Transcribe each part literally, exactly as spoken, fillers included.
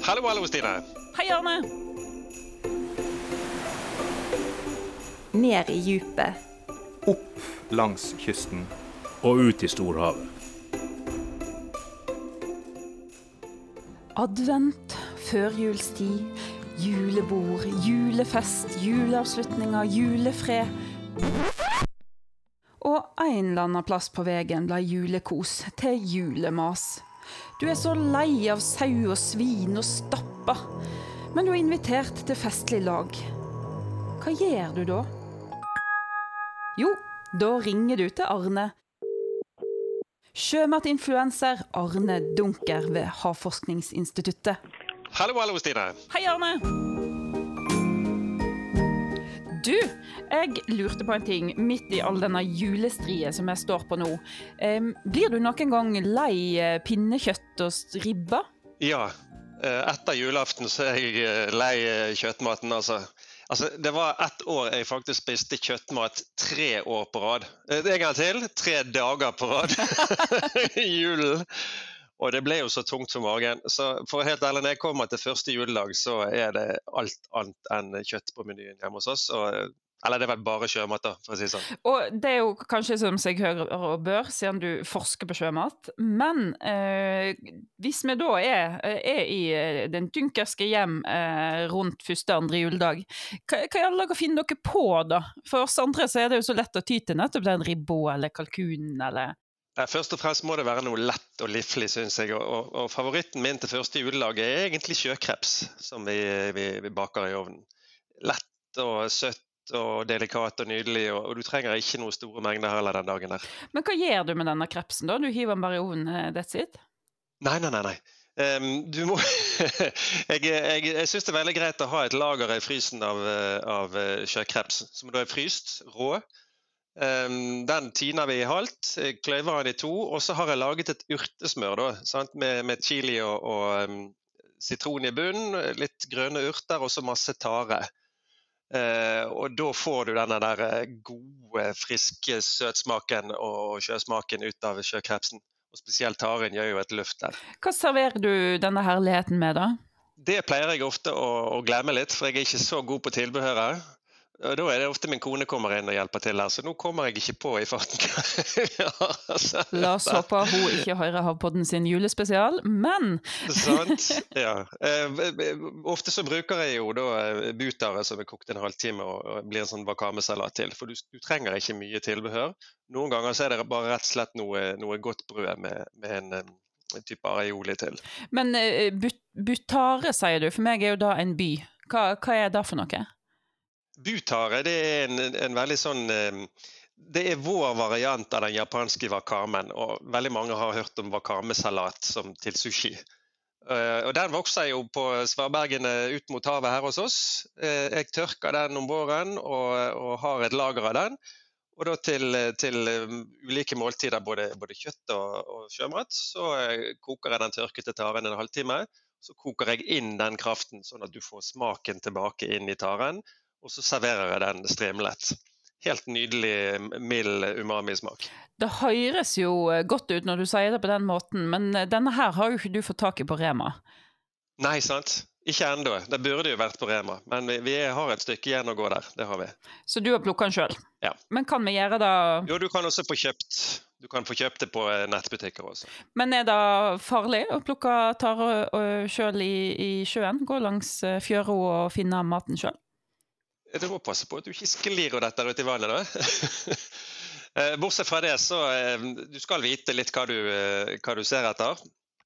Hallo, hallo Stine. Hei Arne. Ned i djupet. Opp langs kysten. Og ut i storhavet. Advent, førjulstid, julebord, julefest, juleavslutninger, julefred. Og en eller annen plass på veien ble julekos til julemas. Du er så lei av sau og svin og stappa, men du er invitert til festlig lag. Hva gjør du da? Jo, da ringer du til Arne. Sjømatinfluencer Arne Dunker ved Havforskningsinstituttet. Hallo, hallo Stine. Hei Arne! Du, jeg lurte på en ting midt i all denne julestrie som jeg står på nå. Um, blir du noen gang lei pinnekjøtt og ribba? Ja, etter julaften så er jeg lei kjøttmaten, altså. Altså, det var ett år jeg faktisk spiste kjøttmat tre år på rad. En gang til, tre dager på rad i julen. Og det ble jo så tungt for magen. Så for helt ærlig, når jeg kommer til første juledag, så er det alt annet enn kjøtt på menyen hjemme hos oss. Og, eller det er vel bare sjømat da, for å si sånn. Og det er jo kanskje som seg hører og bør, siden du forsker på sjømat. Men eh, hvis vi da er, er i den dunkerske hjem eh, rundt første andre juledag, hva, hva er alle dere finner dere på da? For oss andre så er det jo så lett å ty til nettopp den ribbo eller kalkunen eller... Først og fremst må det være noe lett og livlig, synes jeg. Og, og, og favoritten min til første juledag er egentlig sjøkreps, som vi, vi, vi baker i ovnen. Lett og søtt og delikat og nydelig, og, og du trenger ikke noen store mengder heller den dagen der. Men hva gjør du med denne krepsen da? Du hiver den bare i ovnen, that's it? Nei, nei, nei, nei. Um, du må... jeg, jeg, jeg synes det er veldig greit å ha et lager i frysen av, av sjøkreps, som da er fryst, rå. Um, den tiner vi i halvt, kløyver den i to, og så har jeg laget et urtesmør da, sant? Med, med chili og, og um, sitron i bunnen, litt grønne urter og så masse tare. Uh, og da får du denne der gode, friske søtsmaken og sjøsmaken ut av sjøkrepsen. Og spesielt taren gjør jo et luft der. Hva serverer du denne herligheten med da? Det pleier jeg ofte å, å glemme litt, for jeg er ikke så god på tilbehøret. Og da er det ofte min kone kommer inn og hjelper til her, så nå kommer jeg ikke på i farten. Ja, altså. La oss håpe hun ikke hører Havpodden sin julespesial, men... Sant, ja. Eh, ofte så bruker jeg jo da butare som er kokt en halvtime og blir en sånn wakamesalat til, for du, du trenger ikke mye tilbehør. Noen ganger så er det bare rett og slett noe, noe godt brød med, med en, en type aioli til. Men uh, but, butare, sier du, for meg er jo da en by. Hva, hva er det for noe? Butare, det er en, en veldig sånn, det er vår variant av den japanske wakamen, og veldig mange har hørt om wakamesalat som til sushi. Og den vokser jo på Svalbergene ut mot havet her hos oss. Jeg tørker den om våren og, og har et lager av den, og da til, til ulike måltider, både, både kjøtt og, og sjømat, så koker jeg den tørkete taren en halvtime, så koker jeg inn den kraften sånn at du får smaken tilbake inn i taren, og så serverer jeg den strimlet. Helt nydelig, mild umami-smak. Det høres jo godt ut når du sier det på den måten, men denne her har jo ikke du fått tak i på Rema. Nei, sant? Ikke enda. Det burde jo vært på Rema, men vi, vi har et stykke igjen å gå der. Det har vi. Så du har plukket den selv? Ja. Men kan vi gjøre det? Jo, du kan også få kjøpt. Du kan få kjøpt det på nettbutikker også. Men er det farlig å plukke tare selv i, i sjøen? Gå langs fjøra og finne maten selv? Du må passe på at du ikke sklir dette ut i vannet da. Bortsett fra det, så du skal vite litt hva du, hva du ser etter.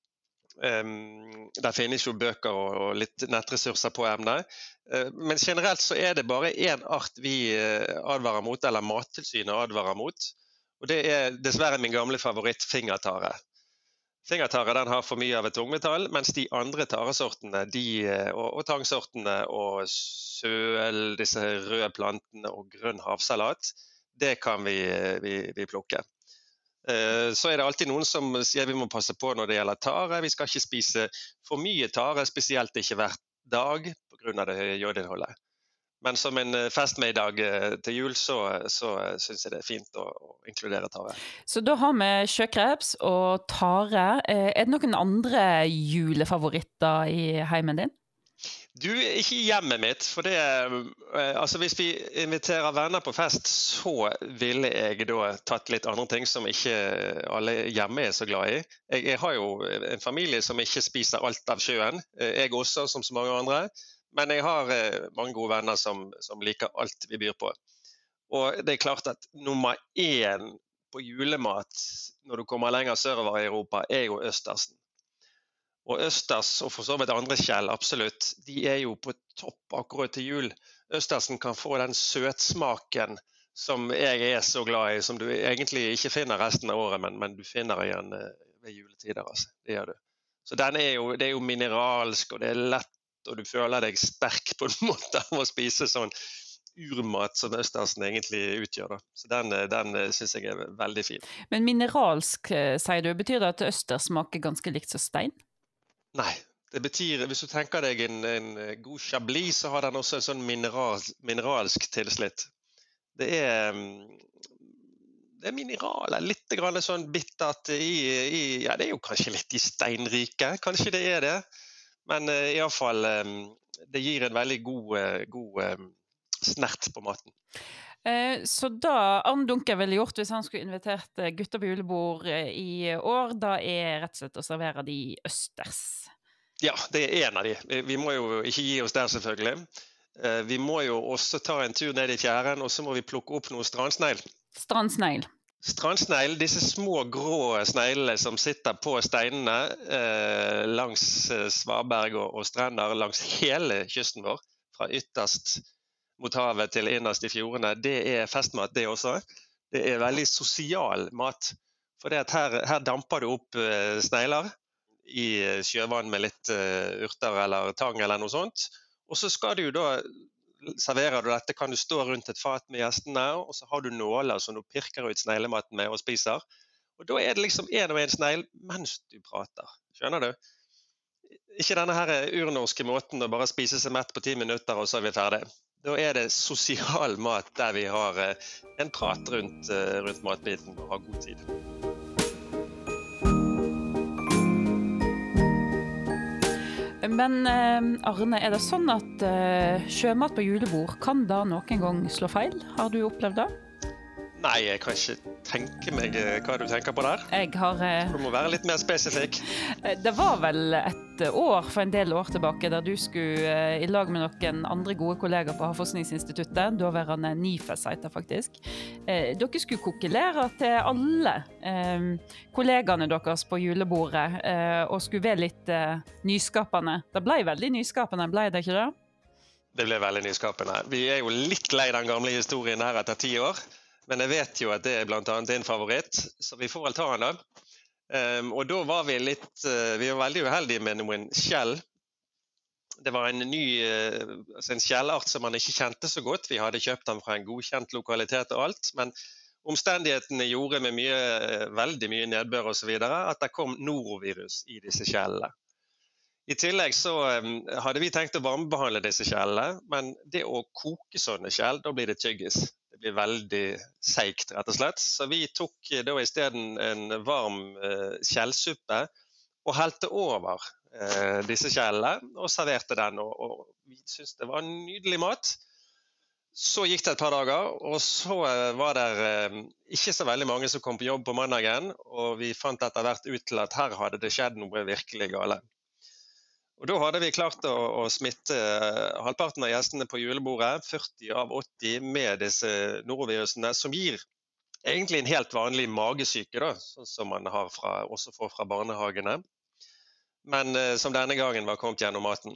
Der finnes jo bøker og litt nettressurser på emnet. Men generelt så er det bare en art vi advarer mot, eller Mattilsynet advarer mot. Og det er dessverre min gamle favoritt, fingertare. Fingertare den har for mye av et tungmetall, mens de andre taresortene, de, og, og tangsortene og søl, disse røde plantene og grønn havsalat, det kan vi, vi, vi plukke. Eh, så er det alltid noen som sier vi må passe på når det gjelder tare. Vi skal ikke spise for mye tare, spesielt ikke hver dag, på grunn av det høye jodinnholdet. Men som en festmiddag til jul, så, så synes jeg det er fint å, å inkludere tare. Så da har vi sjøkreps og tare. Er det noen andre julefavoritter i heimen din? Du, ikke i hjemmet mitt, for det, altså hvis vi inviterer venner på fest, så ville jeg da tatt litt andre ting som ikke alle hjemme er så glad i. Jeg, jeg har jo en familie som ikke spiser alt av sjøen, jeg også som så mange andre, men jeg har mange gode venner som, som liker alt vi byr på. Og det er klart at nummer én på julemat når du kommer lenger sørover i Europa er jo østersen. Og østers, og for så vidt andre skjell, absolutt, de er jo på topp akkurat til jul. Østersen kan få den søtsmaken som jeg er så glad i, som du egentlig ikke finner resten av året, men, men du finner igjen ved juletider, altså. Det gjør du. Så den er jo, det er jo mineralsk, og det er lett, og du føler deg sterk på en måte av å spise sånn urmat som østersen egentlig utgjør. Da. Så den, den synes jeg er veldig fin. Men mineralsk, sier du, betyr det at østers smaker ganske likt som stein? Nei, det betyr, hvis du tenker deg en, en god chablis, så har den også en sånn mineral, mineralsk tilslitt. Det er, det er mineraler, litt grann sånn bittert i, i, ja det er jo kanskje litt i steinrike, kanskje det er det, men uh, i alle fall, um, det gir en veldig god, uh, god um, snert på maten. Så da Arne Dunker ville gjort hvis han skulle invitert gutter på julebord i år, da er rett og slett å servere de østers. Ja, det er en av de. Vi må jo ikke gi oss der selvfølgelig. Vi må jo også ta en tur ned i fjæren, og så må vi plukke opp noe strandsneil. Strandsneil. Strandsneil, disse små grå sneilene som sitter på steinene eh, langs Svaberg og, og strender langs hele kysten vår, fra ytterst mot havet til innerst i fjordene, det er festmat det også. Det er veldig sosial mat, for det at her, her damper du opp uh, snegler i sjøvann med litt uh, urter eller tang eller noe sånt, og så skal du da, serverer du dette, kan du stå rundt et fat med gjestene, og så har du nåler som du pirker ut sneglematen med og spiser, og da er det liksom en og en snegl mens du prater, skjønner du? Ikke denne her urnorske måten å bare spise seg mett på ti minutter og så er vi ferdig. Da er det sosial mat der vi har en prat rundt, rundt matbiten og har god tid. Men Arne, er det sånn at sjømat på julebord kan da noen gang slå feil? Har du opplevd det? Nei, jeg kan ikke tenke meg hva du tenker på der. Jeg har... Du må være litt mer spesifikk. Det var vel et år for en del år tilbake der du skulle i lag med noen andre gode kolleger på Havforskningsinstituttet, da var han NIFES heter faktisk. Dere skulle kokkelere til alle kollegene deres på julebordet og skulle være litt nyskapende. Det ble veldig nyskapende, ble det ikke det? Det ble veldig nyskapende. Vi er jo litt lei den gamle historien her etter ti år. Men jeg vet jo at det er blant annet din favoritt, så vi får vel ta den da. Um, og da var vi litt, uh, vi var veldig uheldige med noen skjell. Det var en ny, uh, altså en skjellart som man ikke kjente så godt. Vi hadde kjøpt den fra en godkjent lokalitet og alt, men omstendighetene gjorde med mye, uh, veldig mye nedbør og så videre, at det kom norovirus i disse skjellene. I tillegg så um, hadde vi tenkt å varmebehandle disse skjellene, men det å koke sånne skjell, da blir det tyggis. Det blir veldig seigt, rett og slett. Så vi tok da i stedet en varm uh, skjellsuppe og helte over uh, disse skjellene og serverte den. Og, og vi syntes det var en nydelig mat. Så gikk det et par dager, og så uh, var det uh, ikke så veldig mange som kom på jobb på mandagen, og vi fant etter hvert ut til at her hadde det skjedd noe virkelig gale. Og da hadde vi klart å, å smitte halvparten av gjestene på julebordet, førti av åtti med disse norovirusene, som gir egentlig en helt vanlig magesyke, da, sånn som man har fra, også får fra barnehagene, men eh, som denne gangen var kommet gjennom maten.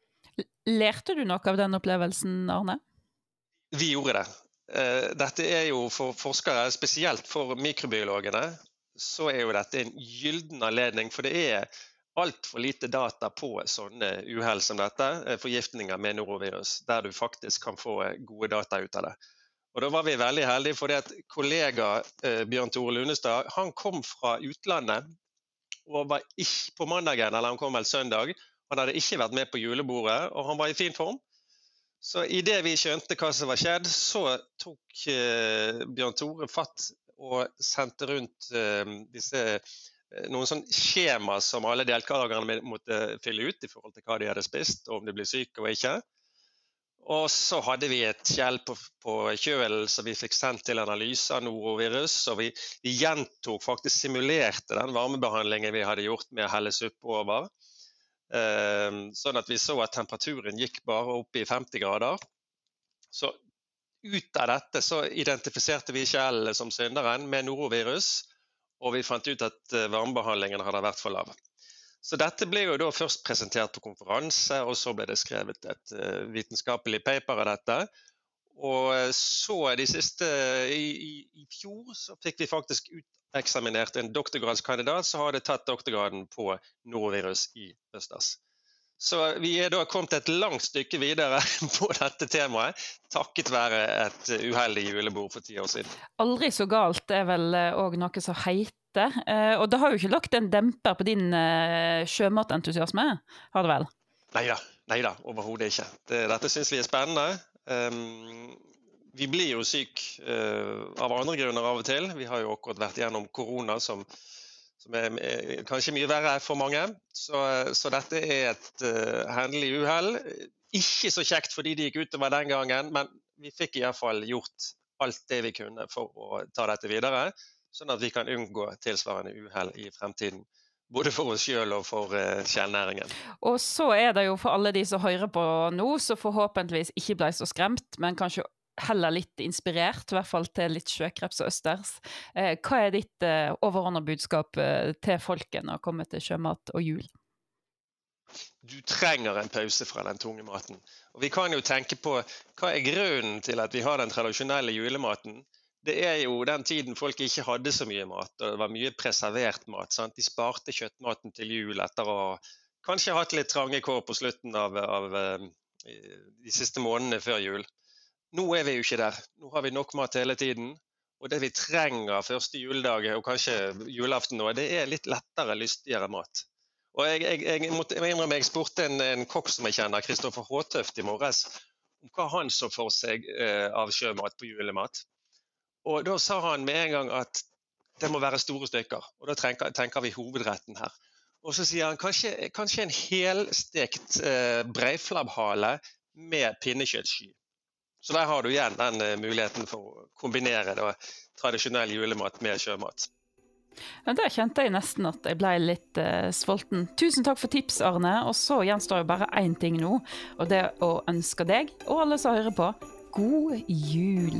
Lærte du noe av den opplevelsen, Arne? Vi gjorde det. Eh, dette er jo for forskere, spesielt for mikrobiologene, så er jo dette en gylden anledning, for det er alt for lite data på sånne uhell som dette, forgiftninger med norovirus, der du faktisk kan få gode data ut av det. Og da var vi veldig heldige, fordi at kollega eh, Bjørn Tore Lunestad, han kom fra utlandet, og var ikke på mandagen, eller han kom vel søndag, han hadde ikke vært med på julebordet, og han var i fin form. Så i det vi skjønte hva som var skjedd, så tok eh, Bjørn Tore fatt og sendte rundt eh, disse, eh, noen sånne skjema som alle deltakerne måtte fylle ut i forhold til hva de hadde spist, og om de ble syke og ikke. Og så hadde vi et skjell på, på kjølen som vi fikk sendt til analyse av norovirus, og vi, vi gjentok, faktisk simulerte den varmebehandlingen vi hadde gjort med å helle suppe over. Eh, sånn at vi så at temperaturen gikk bare opp i femti grader. Så ut av dette så identifiserte vi skjellene som synderen med norovirus, og vi fant ut at varmebehandlingen hadde vært for lav. Så dette ble jo da først presentert på konferanse, og så ble det skrevet et uh, vitenskapelig paper av dette. Og så de siste, i, i, i fjor, så fikk vi faktisk uteksaminert en doktorgradskandidat som hadde tatt doktorgraden på norovirus i Østers. Så vi er da kommet et langt stykke videre på dette temaet, takket være et uheldig julebord for ti år siden. Aldri så galt er vel også noe som heiter. Og det har jo ikke lagt en demper på din sjømatentusiasme, har det vel? Neida, neida, overhodet ikke. Det, dette synes vi er spennende. Um, vi blir jo syk uh, av andre grunner av og til. Vi har jo akkurat vært gjennom korona, som, som er, er kanskje mye verre for mange. Så, så dette er et uh, hendelig uhell. Ikke så kjekt fordi de gikk utover den gangen, men vi fikk i hvert fall gjort alt det vi kunne for å ta dette videre, sånn at vi kan unngå tilsvarende uhell i fremtiden, både for oss selv og for uh, skjellnæringen. Og så er det jo for alle de som hører på nå, så forhåpentligvis ikke ble så skremt, men kanskje heller litt inspirert, i hvert fall til litt sjøkreps og østers. Eh, hva er ditt eh, overordnede budskap eh, til folket når det kommer til sjømat og jul? Du trenger en pause fra den tunge maten. Og vi kan jo tenke på, hva er grunnen til at vi har den tradisjonelle julematen? Det er jo den tiden folk ikke hadde så mye mat, og det var mye preservert mat. Sant? De sparte kjøttmaten til jul etter å kanskje hatt litt trange kår på slutten av, av de siste månedene før jul. Nå er vi jo ikke der. Nå har vi nok mat hele tiden, og det vi trenger første juledag, og kanskje julaften nå, det er litt lettere, lystigere mat. Og jeg, jeg, jeg måtte innrømme, jeg spurte en, en kokk som jeg kjenner, Kristoffer Håtøft i morges, om hva han så for seg eh, av sjømat på julemat. Og da sa han med en gang at det må være store stykker, og da tenker, tenker vi hovedretten her. Og så sier han kanskje, kanskje en helstekt eh, breiflabbhale med pinnekjøttsky. Så der har du igjen den eh, muligheten for å kombinere da, tradisjonell julemat med sjømat. Ja, der kjente jeg nesten at jeg ble litt eh, svolten. Tusen takk for tips, Arne. Og så gjenstår jo bare én ting nå, og det er å ønske deg, og alle som hører på, god jul!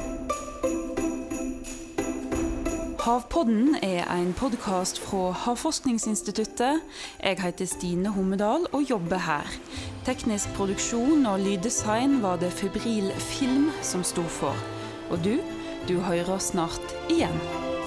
Havpodden er en podcast fra Havforskningsinstituttet. Jeg heter Stine Hommedal og jobber her. Teknisk produksjon og lyddesign var det Febril Film som stod for. Og du, du hører snart igjen.